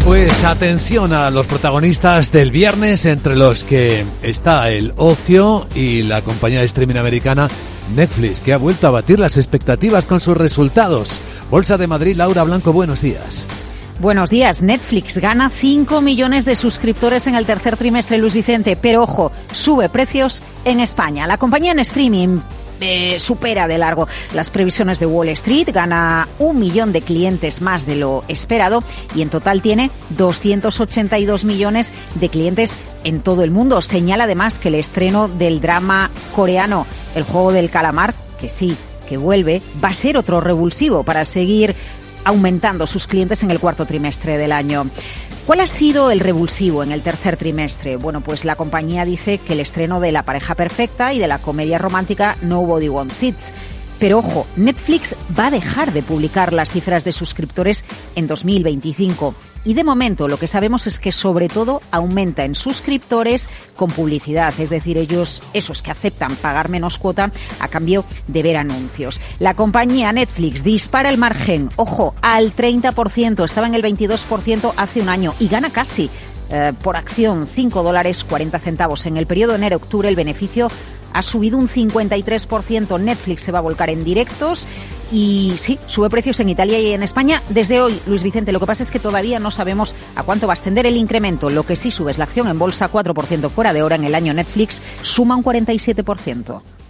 Pues atención a los protagonistas del viernes, entre los que está el ocio y la compañía de streaming americana Netflix, que ha vuelto a batir las expectativas con sus resultados. Bolsa de Madrid, Laura Blanco, buenos días. Buenos días. Netflix gana 5 millones de suscriptores en el tercer trimestre, Luis Vicente, pero ojo, sube precios en España. La compañía en streaming supera de largo las previsiones de Wall Street, gana 1 millón de clientes más de lo esperado y en total tiene 282 millones de clientes en todo el mundo. Señala además que el estreno del drama coreano El juego del calamar, que sí, que vuelve, va a ser otro revulsivo para seguir aumentando sus clientes en el cuarto trimestre del año. ¿Cuál ha sido el revulsivo en el tercer trimestre? Bueno, pues la compañía dice que el estreno de La pareja perfecta y de la comedia romántica Nobody Wants It. Pero ojo, Netflix va a dejar de publicar las cifras de suscriptores en 2025. Y de momento lo que sabemos es que sobre todo aumenta en suscriptores con publicidad, es decir, esos que aceptan pagar menos cuota a cambio de ver anuncios. La compañía Netflix dispara el margen, ojo, al 30%, estaba en el 22% hace un año y gana casi por acción $5.40. En el periodo enero-octubre el beneficio ha subido un 53%. Netflix se va a volcar en directos y sí, sube precios en Italia y en España desde hoy, Luis Vicente. Lo que pasa es que todavía no sabemos a cuánto va a ascender el incremento. Lo que sí sube es la acción en bolsa, 4% fuera de hora. En el año Netflix suma un 47%.